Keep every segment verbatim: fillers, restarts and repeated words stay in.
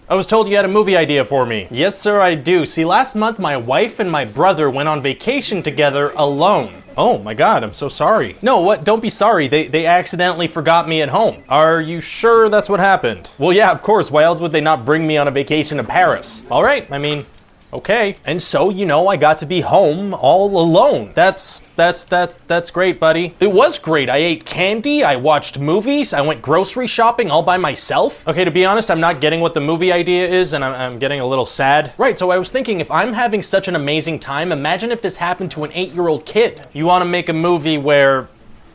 I was told you had a movie idea for me. Yes, sir, I do. See, last month my wife and my brother went on vacation together alone. Oh my god, I'm so sorry. No, what? Don't be sorry. They they accidentally forgot me at home. Are you sure that's what happened? Well, yeah, of course. Why else would they not bring me on a vacation to Paris? All right, I mean, okay. And so, you know, I got to be home all alone. That's, that's, that's, that's great, buddy. It was great. I ate candy, I watched movies, I went grocery shopping all by myself. Okay, to be honest, I'm not getting what the movie idea is, and I'm, I'm getting a little sad. Right, so I was thinking, if I'm having such an amazing time, imagine if this happened to an eight-year-old kid. You want to make a movie where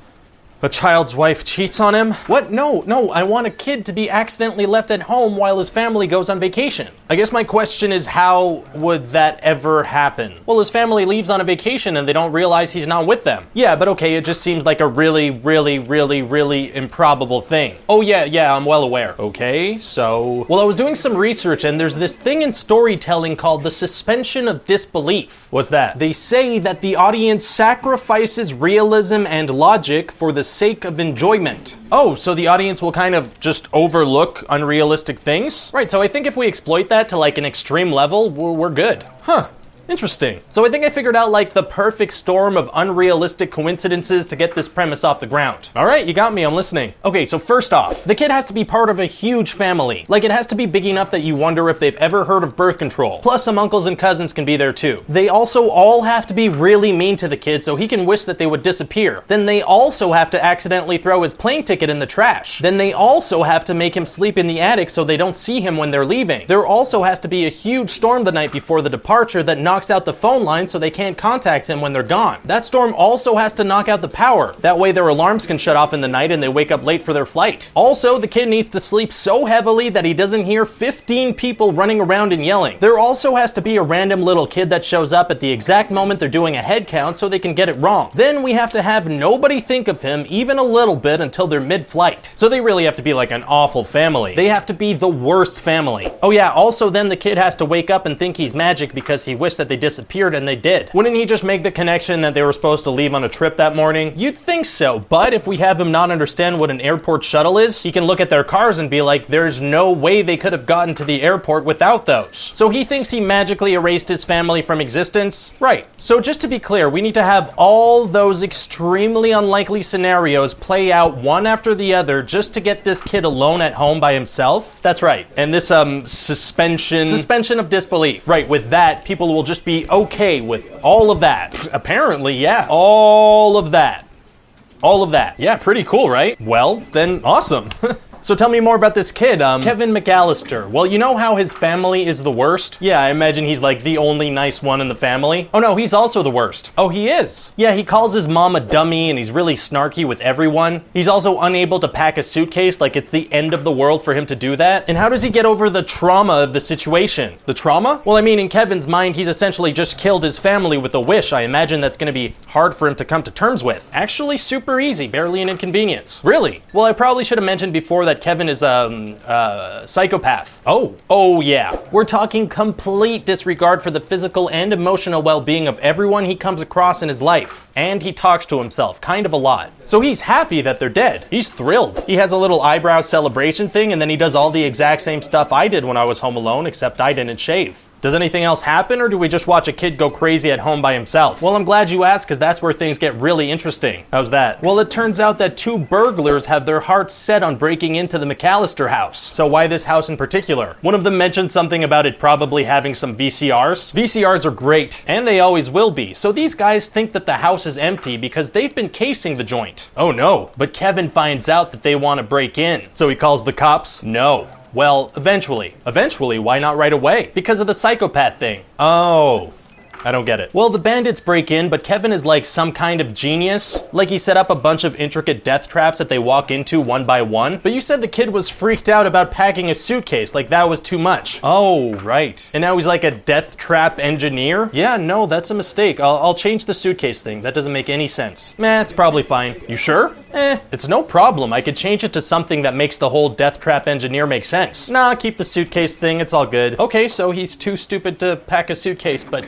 a child's wife cheats on him? What? No, no, I want a kid to be accidentally left at home while his family goes on vacation. I guess my question is, how would that ever happen? Well, his family leaves on a vacation and they don't realize he's not with them. Yeah, but okay, it just seems like a really, really, really, really improbable thing. Oh yeah, yeah, I'm well aware. Okay, so... Well, I was doing some research and there's this thing in storytelling called the suspension of disbelief. What's that? They say that the audience sacrifices realism and logic for the sake of enjoyment. Oh, so the audience will kind of just overlook unrealistic things? Right, so I think if we exploit that to like an extreme level, we're, we're good. Huh. Interesting. So I think I figured out like the perfect storm of unrealistic coincidences to get this premise off the ground. All right, you got me, I'm listening. Okay, so first off, the kid has to be part of a huge family. Like it has to be big enough that you wonder if they've ever heard of birth control. Plus some uncles and cousins can be there too. They also all have to be really mean to the kid so he can wish that they would disappear. Then they also have to accidentally throw his plane ticket in the trash. Then they also have to make him sleep in the attic so they don't see him when they're leaving. There also has to be a huge storm the night before the departure that knocks out the phone line so they can't contact him when they're gone. That storm also has to knock out the power. That way their alarms can shut off in the night and they wake up late for their flight. Also, the kid needs to sleep so heavily that he doesn't hear fifteen people running around and yelling. There also has to be a random little kid that shows up at the exact moment they're doing a head count so they can get it wrong. Then we have to have nobody think of him even a little bit until they're mid-flight. So they really have to be like an awful family. They have to be the worst family. Oh yeah, also then the kid has to wake up and think he's magic because he wished that they disappeared and they did. Wouldn't he just make the connection that they were supposed to leave on a trip that morning? You'd think so, but if we have him not understand what an airport shuttle is, he can look at their cars and be like, there's no way they could have gotten to the airport without those. So he thinks he magically erased his family from existence? Right. So just to be clear, we need to have all those extremely unlikely scenarios play out one after the other just to get this kid alone at home by himself? That's right. And this, um, suspension... Suspension of disbelief. Right, with that, people will just be okay with all of that. Apparently, yeah. All of that. All of that. Yeah, pretty cool, right? Well, then awesome. So tell me more about this kid, um, Kevin McAllister. Well, you know how his family is the worst? Yeah, I imagine he's like the only nice one in the family. Oh no, he's also the worst. Oh, he is? Yeah, he calls his mom a dummy and he's really snarky with everyone. He's also unable to pack a suitcase, like it's the end of the world for him to do that. And how does he get over the trauma of the situation? The trauma? Well, I mean, in Kevin's mind, he's essentially just killed his family with a wish. I imagine that's gonna be hard for him to come to terms with. Actually, super easy, barely an inconvenience. Really? Well, I probably should have mentioned before that that Kevin is a um, uh, psychopath. Oh, oh yeah. We're talking complete disregard for the physical and emotional well-being of everyone he comes across in his life. And he talks to himself, kind of a lot. So he's happy that they're dead. He's thrilled. He has a little eyebrow celebration thing, and then he does all the exact same stuff I did when I was home alone, except I didn't shave. Does anything else happen, or do we just watch a kid go crazy at home by himself? Well, I'm glad you asked, because that's where things get really interesting. How's that? Well, it turns out that two burglars have their hearts set on breaking into the McAllister house. So why this house in particular? One of them mentioned something about it probably having some V C Rs. V C Rs are great, and they always will be. So these guys think that the house is empty because they've been casing the joint. Oh no. But Kevin finds out that they want to break in. So he calls the cops? No. Well, eventually. Eventually, why not right away? Because of the psychopath thing. Oh. I don't get it. Well, the bandits break in, but Kevin is like some kind of genius. Like he set up a bunch of intricate death traps that they walk into one by one. But you said the kid was freaked out about packing a suitcase, like that was too much. Oh, right. And now he's like a death trap engineer? Yeah, no, that's a mistake. I'll, I'll change the suitcase thing. That doesn't make any sense. Meh, it's probably fine. You sure? Eh, it's no problem. I could change it to something that makes the whole death trap engineer make sense. Nah, keep the suitcase thing. It's all good. Okay, so he's too stupid to pack a suitcase, but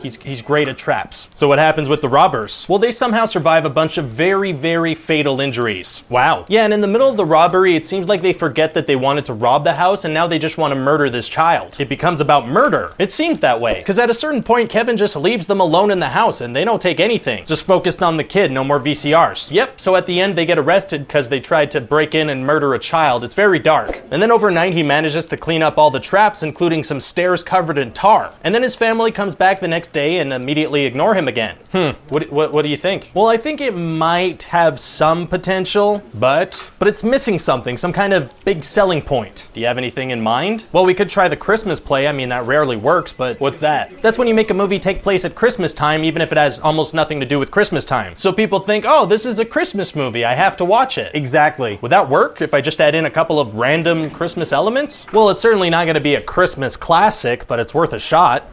He's, he's great at traps. So what happens with the robbers? Well, they somehow survive a bunch of very, very fatal injuries. Wow. Yeah, and in the middle of the robbery, it seems like they forget that they wanted to rob the house, and now they just want to murder this child. It becomes about murder. It seems that way. Because at a certain point, Kevin just leaves them alone in the house, and they don't take anything. Just focused on the kid, no more V C Rs. Yep, so at the end, they get arrested because they tried to break in and murder a child. It's very dark. And then overnight, he manages to clean up all the traps, including some stairs covered in tar. And then his family comes back the next day and immediately ignore him again. Hmm, what, what, what do you think? Well, I think it might have some potential, but, but it's missing something, some kind of big selling point. Do you have anything in mind? Well, we could try the Christmas play. I mean, that rarely works, but what's that? That's when you make a movie take place at Christmas time, even if it has almost nothing to do with Christmas time. So people think, oh, this is a Christmas movie, I have to watch it. Exactly. Would that work if I just add in a couple of random Christmas elements? Well, it's certainly not going to be a Christmas classic, but it's worth a shot.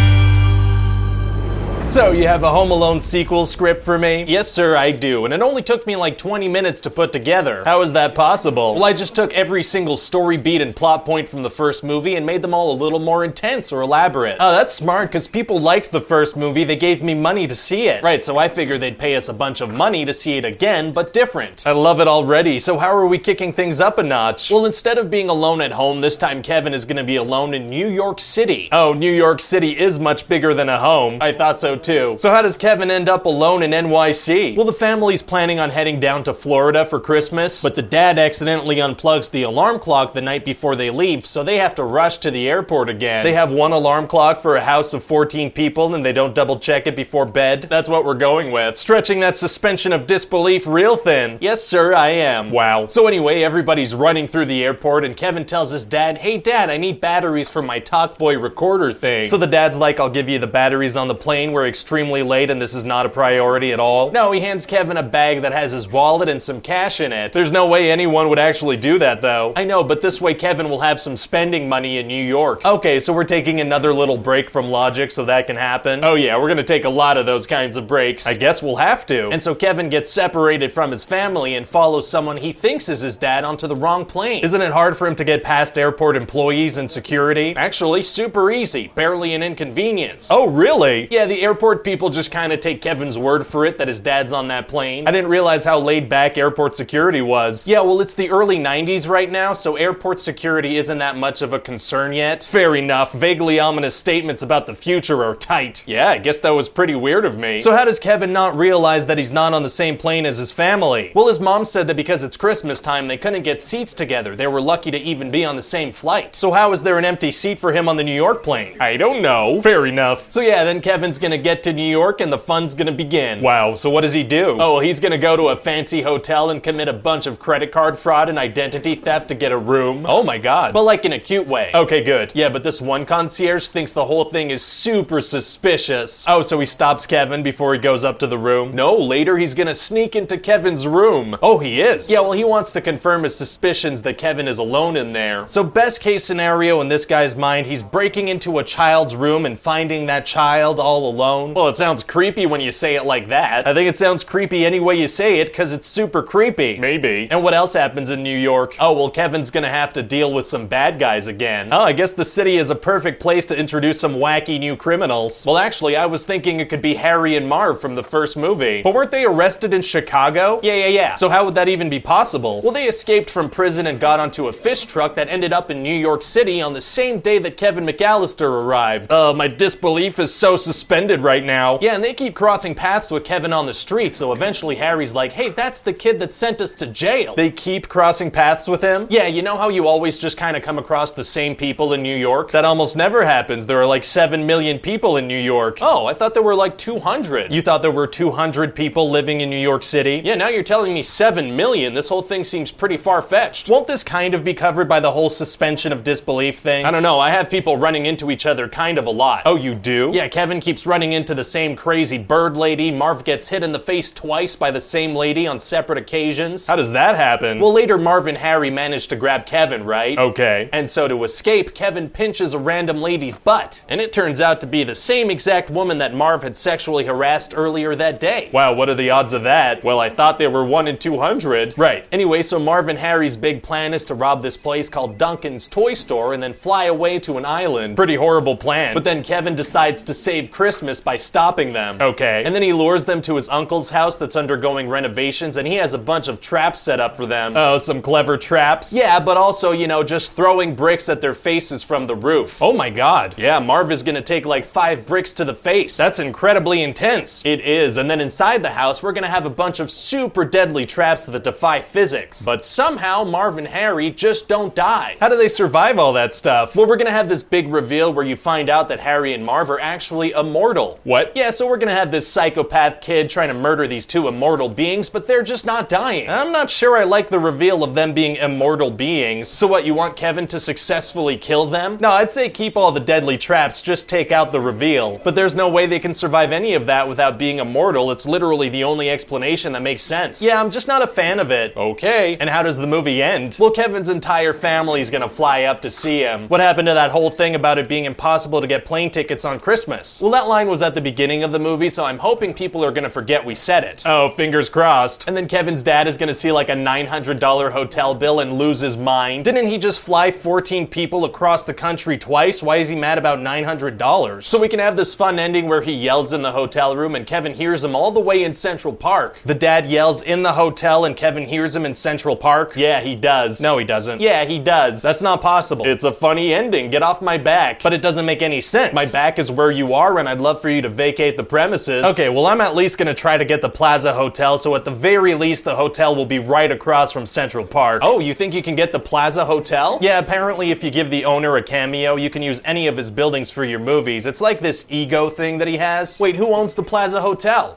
So, you have a Home Alone sequel script for me? Yes, sir, I do, and it only took me like twenty minutes to put together. How is that possible? Well, I just took every single story beat and plot point from the first movie and made them all a little more intense or elaborate. Oh, that's smart, because people liked the first movie, they gave me money to see it. Right, so I figured they'd pay us a bunch of money to see it again, but different. I love it already, so how are we kicking things up a notch? Well, instead of being alone at home, this time Kevin is gonna be alone in New York City. Oh, New York City is much bigger than a home. I thought so too. So how does Kevin end up alone in N Y C? Well, the family's planning on heading down to Florida for Christmas, but the dad accidentally unplugs the alarm clock the night before they leave, so they have to rush to the airport again. They have one alarm clock for a house of fourteen people, and they don't double check it before bed. That's what we're going with. Stretching that suspension of disbelief real thin. Yes, sir, I am. Wow. So anyway, everybody's running through the airport, and Kevin tells his dad, hey dad, I need batteries for my Talkboy recorder thing. So the dad's like, I'll give you the batteries on the plane. We're extremely late and this is not a priority at all. No, he hands Kevin a bag that has his wallet and some cash in it. There's no way anyone would actually do that though. I know, but this way Kevin will have some spending money in New York. Okay, so we're taking another little break from logic so that can happen. Oh yeah, we're gonna take a lot of those kinds of breaks. I guess we'll have to. And so Kevin gets separated from his family and follows someone he thinks is his dad onto the wrong plane. Isn't it hard for him to get past airport employees and security? Actually, super easy. Barely an inconvenience. Oh, really? Yeah, the airport people just kind of take Kevin's word for it that his dad's on that plane. I didn't realize how laid back airport security was. Yeah, well, it's the early nineties right now, so airport security isn't that much of a concern yet. Fair enough. Vaguely ominous statements about the future are tight. Yeah, I guess that was pretty weird of me. So how does Kevin not realize that he's not on the same plane as his family? Well, his mom said that because it's Christmas time, they couldn't get seats together. They were lucky to even be on the same flight. So how is there an empty seat for him on the New York plane? I don't know. Fair enough. So yeah, then Kevin's gonna get to New York and the fun's gonna begin. Wow, so what does he do? Oh, well, he's gonna go to a fancy hotel and commit a bunch of credit card fraud and identity theft to get a room. Oh my god. But like in a cute way. Okay, good. Yeah, but this one concierge thinks the whole thing is super suspicious. Oh, so he stops Kevin before he goes up to the room? No, later he's gonna sneak into Kevin's room. Oh, he is? Yeah, well, he wants to confirm his suspicions that Kevin is alone in there. So best case scenario in this guy's mind, he's breaking into a child's room and finding that child all alone. Well, it sounds creepy when you say it like that. I think it sounds creepy any way you say it because it's super creepy. Maybe. And what else happens in New York? Oh, well, Kevin's gonna have to deal with some bad guys again. Oh, I guess the city is a perfect place to introduce some wacky new criminals. Well, actually, I was thinking it could be Harry and Marv from the first movie. But weren't they arrested in Chicago? Yeah, yeah, yeah. So how would that even be possible? Well, they escaped from prison and got onto a fish truck that ended up in New York City on the same day that Kevin McAllister arrived. Uh, my disbelief is so suspended right now. Yeah, and they keep crossing paths with Kevin on the street, so eventually Harry's like, hey, that's the kid that sent us to jail. They keep crossing paths with him? Yeah, you know how you always just kind of come across the same people in New York? That almost never happens. There are like seven million people in New York. Oh, I thought there were like two hundred. You thought there were two hundred people living in New York City? Yeah, now you're telling me seven million. This whole thing seems pretty far-fetched. Won't this kind of be covered by the whole suspension of disbelief thing? I don't know, I have people running into each other kind of a lot. Oh, you do? Yeah, Kevin keeps running into the same crazy bird lady. Marv gets hit in the face twice by the same lady on separate occasions. How does that happen? Well, later Marv and Harry manage to grab Kevin, right? Okay. And so to escape, Kevin pinches a random lady's butt. And it turns out to be the same exact woman that Marv had sexually harassed earlier that day. Wow, what are the odds of that? Well, I thought they were one in two hundred. Right. Anyway, so Marv and Harry's big plan is to rob this place called Duncan's Toy Store and then fly away to an island. Pretty horrible plan. But then Kevin decides to save Christmas Christmas by stopping them. Okay. And then he lures them to his uncle's house that's undergoing renovations, and he has a bunch of traps set up for them. Oh, some clever traps? Yeah, but also, you know, just throwing bricks at their faces from the roof. Oh my god. Yeah, Marv is gonna take like five bricks to the face. That's incredibly intense. It is, and then inside the house, we're gonna have a bunch of super deadly traps that defy physics. But somehow, Marv and Harry just don't die. How do they survive all that stuff? Well, we're gonna have this big reveal where you find out that Harry and Marv are actually immortal. What? Yeah, so we're gonna have this psychopath kid trying to murder these two immortal beings, but they're just not dying. I'm not sure I like the reveal of them being immortal beings. So what, you want Kevin to successfully kill them? No, I'd say keep all the deadly traps, just take out the reveal. But there's no way they can survive any of that without being immortal. It's literally the only explanation that makes sense. Yeah, I'm just not a fan of it. Okay. And how does the movie end? Well, Kevin's entire family's gonna fly up to see him. What happened to that whole thing about it being impossible to get plane tickets on Christmas? Well, that line was at the beginning of the movie, so I'm hoping people are gonna forget we said it. Oh, fingers crossed. And then Kevin's dad is gonna see like a nine hundred dollar hotel bill and lose his mind. Didn't he just fly fourteen people across the country twice? Why is he mad about nine hundred dollars? So we can have this fun ending where he yells in the hotel room and Kevin hears him all the way in Central Park. The dad yells in the hotel and Kevin hears him in Central Park? Yeah, he does. No, he doesn't. Yeah, he does. That's not possible. It's a funny ending. Get off my back. But it doesn't make any sense. My back is where you are and I'd love for you to vacate the premises. Okay, well, I'm at least gonna try to get the Plaza Hotel, so at the very least the hotel will be right across from Central Park. Oh, you think you can get the Plaza Hotel? Yeah, apparently if you give the owner a cameo, you can use any of his buildings for your movies. It's like this ego thing that he has. Wait, who owns the Plaza Hotel?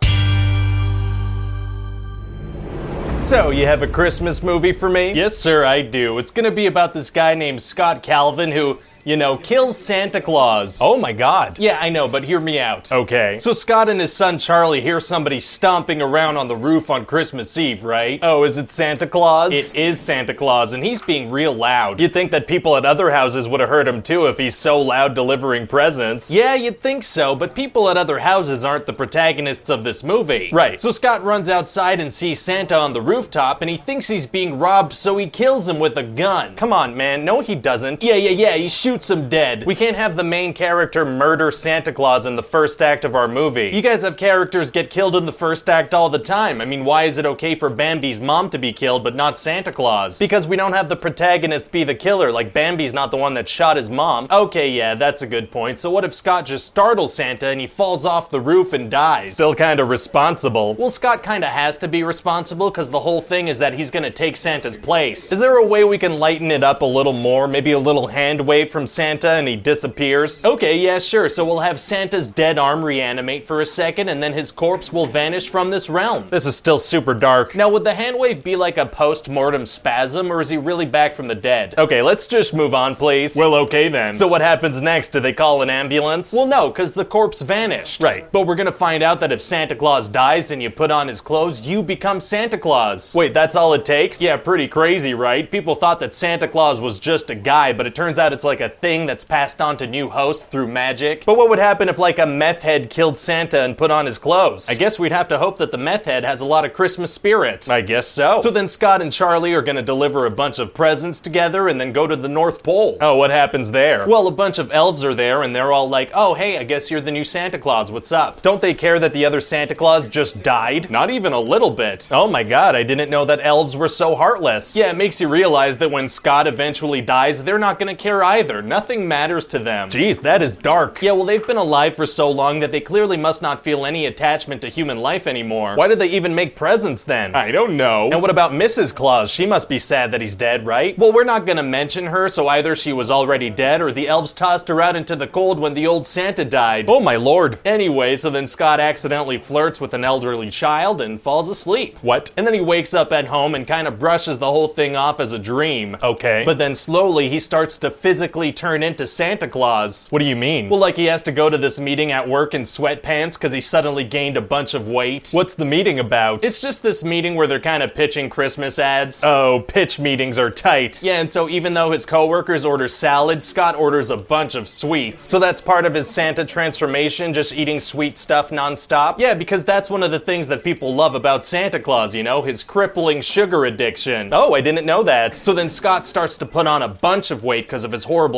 So, you have a Christmas movie for me? Yes, sir, I do. It's gonna be about this guy named Scott Calvin who, you know, kills Santa Claus. Oh my god. Yeah, I know, but hear me out. Okay. So Scott and his son Charlie hear somebody stomping around on the roof on Christmas Eve, right? Oh, is it Santa Claus? It is Santa Claus, and he's being real loud. You'd think that people at other houses would have heard him too if he's so loud delivering presents. Yeah, you'd think so, but people at other houses aren't the protagonists of this movie. Right. So Scott runs outside and sees Santa on the rooftop, and he thinks he's being robbed, so he kills him with a gun. Come on, man. No, he doesn't. Yeah, yeah, yeah, he shoots him dead. We can't have the main character murder Santa Claus in the first act of our movie. You guys have characters get killed in the first act all the time. I mean, why is it okay for Bambi's mom to be killed but not Santa Claus? Because we don't have the protagonist be the killer, like Bambi's not the one that shot his mom. Okay, yeah, that's a good point. So what if Scott just startles Santa and he falls off the roof and dies? Still kinda responsible. Well, Scott kinda has to be responsible because the whole thing is that he's gonna take Santa's place. Is there a way we can lighten it up a little more? Maybe a little hand wave from Santa and he disappears? Okay, yeah, sure. So we'll have Santa's dead arm reanimate for a second and then his corpse will vanish from this realm. This is still super dark. Now, would the hand wave be like a post-mortem spasm or is he really back from the dead? Okay, let's just move on, please. Well, okay then. So what happens next? Do they call an ambulance? Well, no, because the corpse vanished. Right. But we're gonna find out that if Santa Claus dies and you put on his clothes, you become Santa Claus. Wait, that's all it takes? Yeah, pretty crazy, right? People thought that Santa Claus was just a guy, but it turns out it's like a thing that's passed on to new hosts through magic. But what would happen if like a meth head killed Santa and put on his clothes? I guess we'd have to hope that the meth head has a lot of Christmas spirit. I guess so. So then Scott and Charlie are gonna deliver a bunch of presents together and then go to the North Pole. Oh, what happens there? Well, a bunch of elves are there and they're all like, oh, hey, I guess you're the new Santa Claus, what's up? Don't they care that the other Santa Claus just died? Not even a little bit. Oh my god, I didn't know that elves were so heartless. Yeah, it makes you realize that when Scott eventually dies, they're not gonna care either. Nothing matters to them. Jeez, that is dark. Yeah, well, they've been alive for so long that they clearly must not feel any attachment to human life anymore. Why did they even make presents then? I don't know. And what about Missus Claus? She must be sad that he's dead, right? Well, we're not gonna mention her, so either she was already dead or the elves tossed her out into the cold when the old Santa died. Oh my lord. Anyway, so then Scott accidentally flirts with an elderly child and falls asleep. What? And then he wakes up at home and kind of brushes the whole thing off as a dream. Okay. But then slowly he starts to physically turn into Santa Claus. What do you mean? Well, like he has to go to this meeting at work in sweatpants because he suddenly gained a bunch of weight. What's the meeting about? It's just this meeting where they're kind of pitching Christmas ads. Oh, pitch meetings are tight. Yeah, and so even though his coworkers order salad, Scott orders a bunch of sweets. So that's part of his Santa transformation, just eating sweet stuff nonstop? Yeah, because that's one of the things that people love about Santa Claus, you know, his crippling sugar addiction. Oh, I didn't know that. So then Scott starts to put on a bunch of weight because of his horrible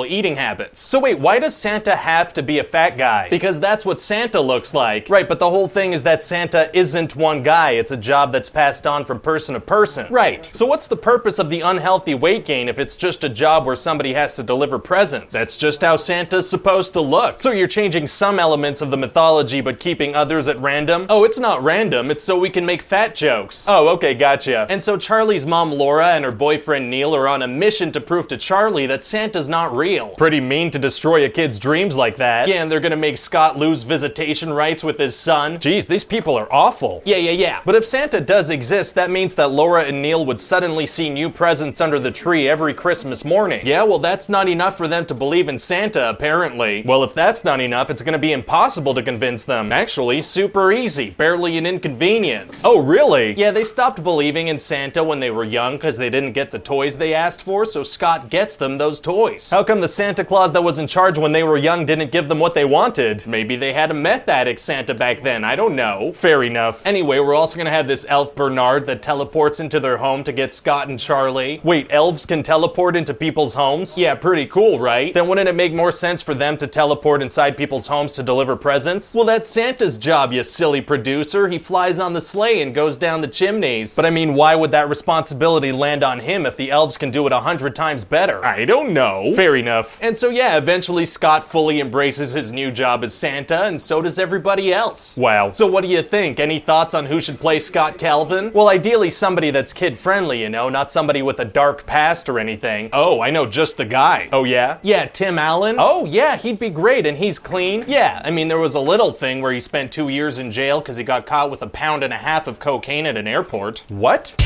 normal eating habits. So wait, why does Santa have to be a fat guy? Because that's what Santa looks like. Right, but the whole thing is that Santa isn't one guy. It's a job that's passed on from person to person. Right. So what's the purpose of the unhealthy weight gain if it's just a job where somebody has to deliver presents? That's just how Santa's supposed to look. So you're changing some elements of the mythology but keeping others at random? Oh, it's not random. It's so we can make fat jokes. Oh, okay, gotcha. And so Charlie's mom Laura and her boyfriend Neil are on a mission to prove to Charlie that Santa's not real. Pretty mean to destroy a kid's dreams like that. Yeah, and they're gonna make Scott lose visitation rights with his son. Jeez, these people are awful. Yeah, yeah, yeah. But if Santa does exist, that means that Laura and Neil would suddenly see new presents under the tree every Christmas morning. Yeah, well, that's not enough for them to believe in Santa, apparently. Well, if that's not enough, it's gonna be impossible to convince them. Actually, super easy. Barely an inconvenience. Oh, really? Yeah, they stopped believing in Santa when they were young because they didn't get the toys they asked for, so Scott gets them those toys. How come the Santa Claus that was in charge when they were young didn't give them what they wanted? Maybe they had a meth addict Santa back then, I don't know. Fair enough. Anyway, we're also gonna have this elf Bernard that teleports into their home to get Scott and Charlie. Wait, elves can teleport into people's homes? Yeah, pretty cool, right? Then wouldn't it make more sense for them to teleport inside people's homes to deliver presents? Well, that's Santa's job, you silly producer. He flies on the sleigh and goes down the chimneys. But I mean, why would that responsibility land on him if the elves can do it a hundred times better? I don't know. Fair enough. And so yeah, eventually Scott fully embraces his new job as Santa, and so does everybody else. Wow. So what do you think? Any thoughts on who should play Scott Calvin? Well, ideally somebody that's kid-friendly, you know, not somebody with a dark past or anything. Oh, I know just the guy. Oh yeah? Yeah, Tim Allen? Oh yeah, he'd be great, and he's clean. Yeah, I mean, there was a little thing where he spent two years in jail because he got caught with a pound and a half of cocaine at an airport. What?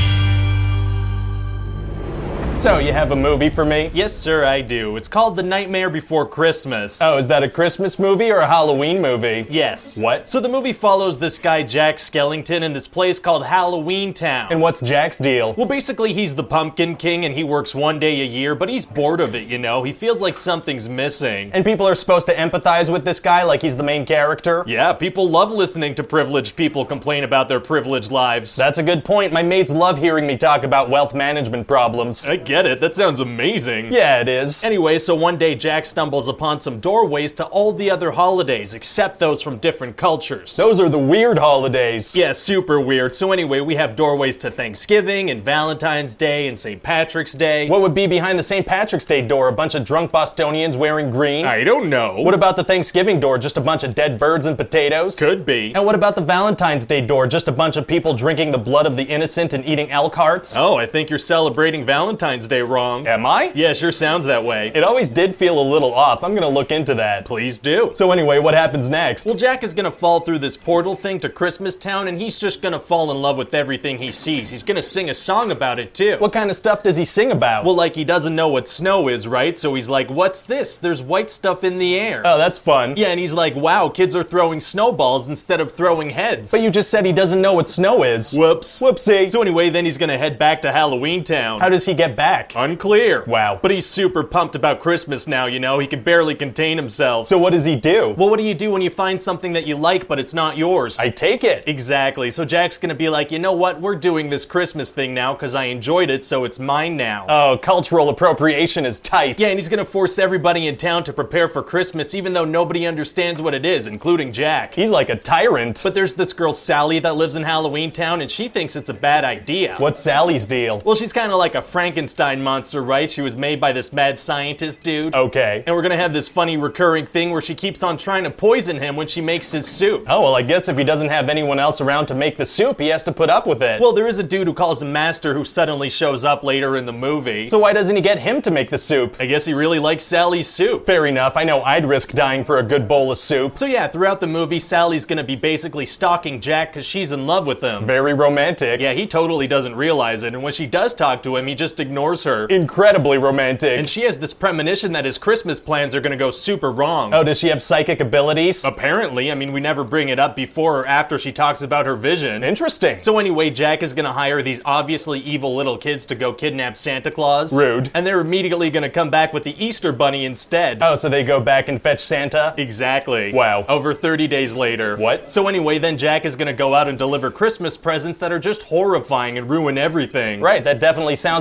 So, you have a movie for me? Yes, sir, I do. It's called The Nightmare Before Christmas. Oh, is that a Christmas movie or a Halloween movie? Yes. What? So the movie follows this guy, Jack Skellington, in this place called Halloween Town. And what's Jack's deal? Well, basically, he's the Pumpkin King, and he works one day a year, but he's bored of it, you know? He feels like something's missing. And people are supposed to empathize with this guy like he's the main character? Yeah, people love listening to privileged people complain about their privileged lives. That's a good point. My mates love hearing me talk about wealth management problems. I get it. That sounds amazing. Yeah, it is. Anyway, so one day Jack stumbles upon some doorways to all the other holidays, except those from different cultures. Those are the weird holidays. Yeah, super weird. So anyway, we have doorways to Thanksgiving and Valentine's Day and Saint Patrick's Day. What would be behind the Saint Patrick's Day door? A bunch of drunk Bostonians wearing green? I don't know. What about the Thanksgiving door? Just a bunch of dead birds and potatoes? Could be. And what about the Valentine's Day door? Just a bunch of people drinking the blood of the innocent and eating elk hearts? Oh, I think you're celebrating Valentine's Day wrong. Am I? Yeah, sure sounds that way. It always did feel a little off. I'm gonna look into that. Please do. So anyway, what happens next? Well, Jack is gonna fall through this portal thing to Christmas Town, and he's just gonna fall in love with everything he sees. He's gonna sing a song about it, too. What kind of stuff does he sing about? Well, like, he doesn't know what snow is, right? So he's like, what's this? There's white stuff in the air. Oh, that's fun. Yeah, and he's like, wow, kids are throwing snowballs instead of throwing heads. But you just said he doesn't know what snow is. Whoops. Whoopsie. So anyway, then he's gonna head back to Halloween Town. How does he get back? Unclear. Wow. But he's super pumped about Christmas now, you know? He can barely contain himself. So what does he do? Well, what do you do when you find something that you like, but it's not yours? I take it. Exactly. So Jack's gonna be like, you know what? We're doing this Christmas thing now because I enjoyed it, so it's mine now. Oh, cultural appropriation is tight. Yeah, and he's gonna force everybody in town to prepare for Christmas, even though nobody understands what it is, including Jack. He's like a tyrant. But there's this girl, Sally, that lives in Halloween Town, and she thinks it's a bad idea. What's Sally's deal? Well, she's kind of like a Frankenstein monster, right? She was made by this mad scientist dude. Okay. And we're gonna have this funny recurring thing where she keeps on trying to poison him when she makes his soup. Oh, well, I guess if he doesn't have anyone else around to make the soup, he has to put up with it. Well, there is a dude who calls him Master who suddenly shows up later in the movie. So why doesn't he get him to make the soup? I guess he really likes Sally's soup. Fair enough. I know I'd risk dying for a good bowl of soup. So yeah, throughout the movie, Sally's gonna be basically stalking Jack because she's in love with him. Very romantic. Yeah, he totally doesn't realize it, and when she does talk to him, he just ignores her. Incredibly romantic. And she has this premonition that his Christmas plans are gonna go super wrong. Oh, does she have psychic abilities? Apparently. I mean, we never bring it up before or after she talks about her vision. Interesting. So anyway, Jack is gonna hire these obviously evil little kids to go kidnap Santa Claus. Rude. And they're immediately gonna come back with the Easter Bunny instead. Oh, so they go back and fetch Santa? Exactly. Wow. Over thirty days later. What? So anyway, then Jack is gonna go out and deliver Christmas presents that are just horrifying and ruin everything. Right, that definitely sounds like it would ruin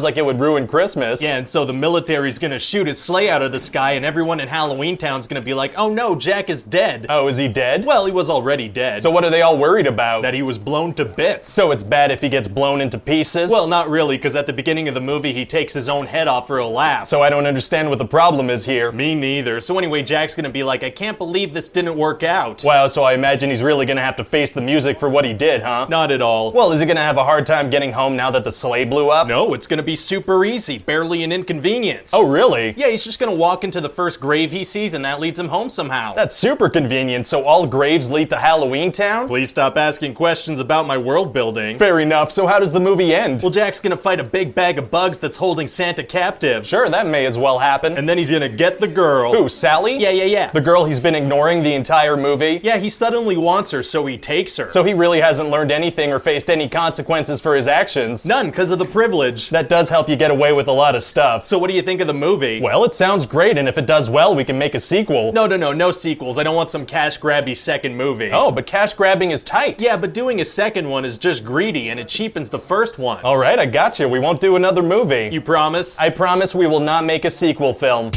ruin Christmas. Yeah, and so the military's gonna shoot his sleigh out of the sky, and everyone in Halloween Town's gonna be like, oh no, Jack is dead. Oh, is he dead? Well, he was already dead. So what are they all worried about? That he was blown to bits. So it's bad if he gets blown into pieces? Well, not really, because at the beginning of the movie, he takes his own head off for a laugh. So I don't understand what the problem is here. Me neither. So anyway, Jack's gonna be like, I can't believe this didn't work out. Wow, so I imagine he's really gonna have to face the music for what he did, huh? Not at all. Well, is he gonna have a hard time getting home now that the sleigh blew up? No, it's gonna be super easy. Barely an inconvenience. Oh, really? Yeah, he's just gonna walk into the first grave he sees, and that leads him home somehow. That's super convenient. So all graves lead to Halloween Town? Please stop asking questions about my world building. Fair enough. So how does the movie end? Well, Jack's gonna fight a big bag of bugs that's holding Santa captive. Sure, that may as well happen. And then he's gonna get the girl. Who, Sally? Yeah, yeah, yeah. The girl he's been ignoring the entire movie? Yeah, he suddenly wants her, so he takes her. So he really hasn't learned anything or faced any consequences for his actions? None, because of the privilege. That does help you get away with a lot of stuff. So what do you think of the movie? Well, it sounds great, and if it does well, we can make a sequel. No, no, no, no sequels. I don't want some cash grabby second movie. Oh, but cash grabbing is tight. Yeah, but doing a second one is just greedy, and it cheapens the first one. All right, I got you. We won't do another movie. You promise? I promise we will not make a sequel film.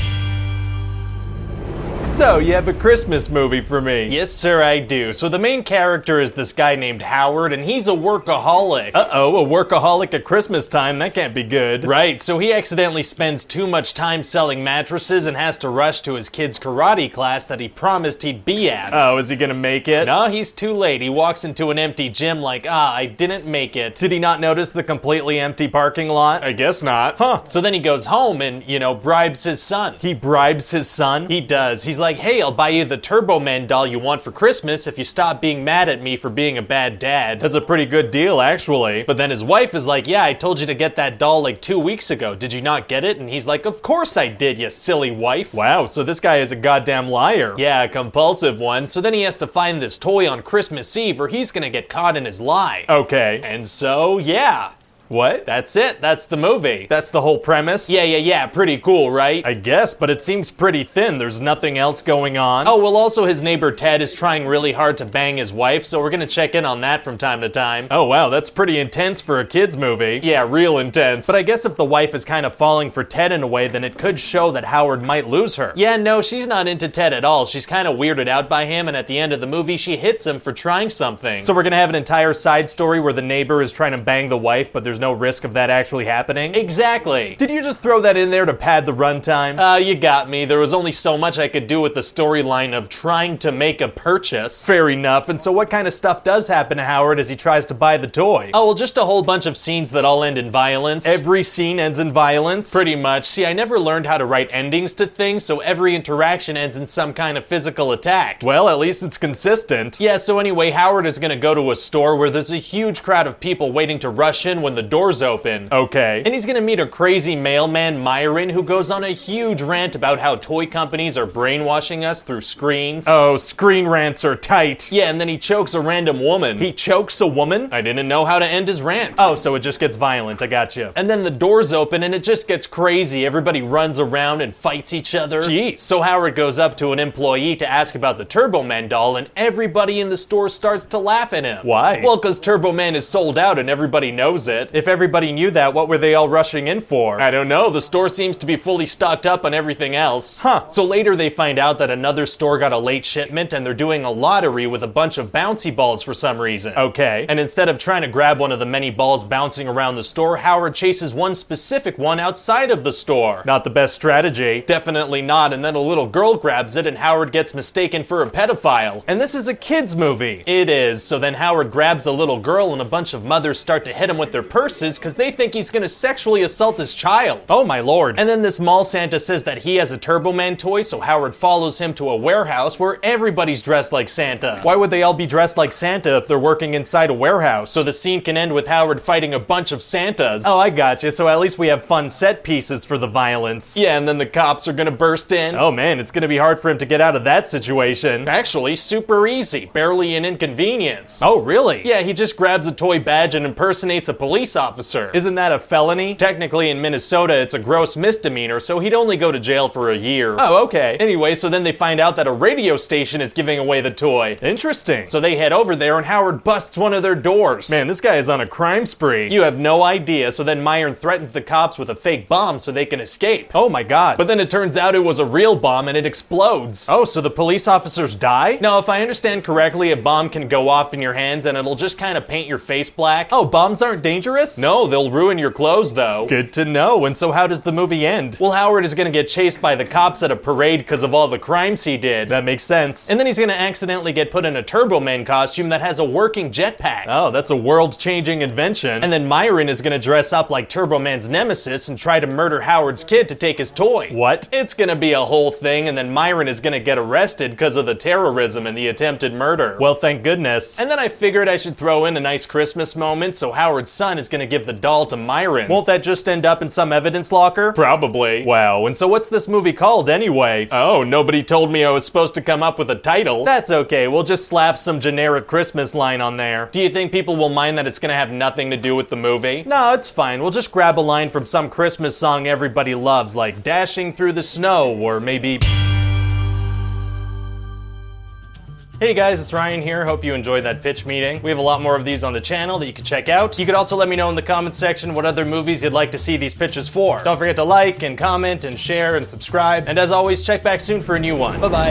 So, you have a Christmas movie for me? Yes, sir, I do. So the main character is this guy named Howard, and he's a workaholic. Uh-oh, a workaholic at Christmas time? That can't be good. Right, so he accidentally spends too much time selling mattresses and has to rush to his kid's karate class that he promised he'd be at. Oh, is he gonna make it? No, he's too late. He walks into an empty gym like, ah, I didn't make it. Did he not notice the completely empty parking lot? I guess not. Huh. So then he goes home and, you know, bribes his son. He bribes his son? He does. He's like, hey, I'll buy you the Turbo Man doll you want for Christmas if you stop being mad at me for being a bad dad. That's a pretty good deal, actually. But then his wife is like, yeah, I told you to get that doll like two weeks ago. Did you not get it? And he's like, of course I did, you silly wife. Wow, so this guy is a goddamn liar. Yeah, a compulsive one. So then he has to find this toy on Christmas Eve or he's gonna get caught in his lie. Okay. And so, yeah. What? That's it. That's the movie. That's the whole premise? Yeah, yeah, yeah. Pretty cool, right? I guess, but it seems pretty thin. There's nothing else going on. Oh, well, also his neighbor Ted is trying really hard to bang his wife, so we're gonna check in on that from time to time. Oh, wow, that's pretty intense for a kid's movie. Yeah, real intense. But I guess if the wife is kind of falling for Ted in a way, then it could show that Howard might lose her. Yeah, no, she's not into Ted at all. She's kind of weirded out by him, and at the end of the movie, she hits him for trying something. So we're gonna have an entire side story where the neighbor is trying to bang the wife, but there's no risk of that actually happening? Exactly. Did you just throw that in there to pad the runtime? Uh, you got me. There was only so much I could do with the storyline of trying to make a purchase. Fair enough. And so what kind of stuff does happen to Howard as he tries to buy the toy? Oh, well, just a whole bunch of scenes that all end in violence. Every scene ends in violence? Pretty much. See, I never learned how to write endings to things, so every interaction ends in some kind of physical attack. Well, at least it's consistent. Yeah, so anyway, Howard is gonna go to a store where there's a huge crowd of people waiting to rush in when the doors open. Okay. And he's gonna meet a crazy mailman, Myron, who goes on a huge rant about how toy companies are brainwashing us through screens. Oh, screen rants are tight. Yeah, and then he chokes a random woman. He chokes a woman? I didn't know how to end his rant. Oh, so it just gets violent, I gotcha. And then the doors open and it just gets crazy. Everybody runs around and fights each other. Jeez. So Howard goes up to an employee to ask about the Turbo Man doll and everybody in the store starts to laugh at him. Why? Well, because Turbo Man is sold out and everybody knows it. If everybody knew that, what were they all rushing in for? I don't know, the store seems to be fully stocked up on everything else. Huh. So later they find out that another store got a late shipment and they're doing a lottery with a bunch of bouncy balls for some reason. Okay. And instead of trying to grab one of the many balls bouncing around the store, Howard chases one specific one outside of the store. Not the best strategy. Definitely not, and then a little girl grabs it and Howard gets mistaken for a pedophile. And this is a kid's movie. It is. So then Howard grabs the little girl and a bunch of mothers start to hit him with their purses because they think he's gonna sexually assault his child. Oh my lord. And then this mall Santa says that he has a Turbo Man toy, so Howard follows him to a warehouse where everybody's dressed like Santa. Why would they all be dressed like Santa if they're working inside a warehouse? So the scene can end with Howard fighting a bunch of Santas. Oh, I gotcha. So at least we have fun set pieces for the violence. Yeah, and then the cops are gonna burst in. Oh man, it's gonna be hard for him to get out of that situation. Actually, super easy. Barely an inconvenience. Oh, really? Yeah, he just grabs a toy badge and impersonates a police police officer. Isn't that a felony? Technically in Minnesota, it's a gross misdemeanor, so he'd only go to jail for a year. Oh, okay. Anyway, so then they find out that a radio station is giving away the toy. Interesting. So they head over there and Howard busts one of their doors. Man, this guy is on a crime spree. You have no idea. So then Myron threatens the cops with a fake bomb so they can escape. Oh my god. But then it turns out it was a real bomb and it explodes. Oh, so the police officers die? Now, if I understand correctly, a bomb can go off in your hands and it'll just kind of paint your face black. Oh, bombs aren't dangerous? No, they'll ruin your clothes though. Good to know. And so how does the movie end? Well, Howard is gonna get chased by the cops at a parade because of all the crimes he did. That makes sense. And then he's gonna accidentally get put in a Turbo Man costume that has a working jetpack. Oh, that's a world-changing invention. And then Myron is gonna dress up like Turbo Man's nemesis and try to murder Howard's kid to take his toy. What? It's gonna be a whole thing, and then Myron is gonna get arrested because of the terrorism and the attempted murder. Well, thank goodness. And then I figured I should throw in a nice Christmas moment, so Howard's son is gonna give the doll to Myron. Won't that just end up in some evidence locker? Probably. Wow, and so what's this movie called anyway? Oh, nobody told me I was supposed to come up with a title. That's okay, we'll just slap some generic Christmas line on there. Do you think people will mind that it's gonna have nothing to do with the movie? No, it's fine. We'll just grab a line from some Christmas song everybody loves, like Dashing Through the Snow, or maybe... Hey guys, it's Ryan here. Hope you enjoyed that pitch meeting. We have a lot more of these on the channel that you can check out. You could also let me know in the comments section what other movies you'd like to see these pitches for. Don't forget to like and comment and share and subscribe. And as always, check back soon for a new one. Bye-bye.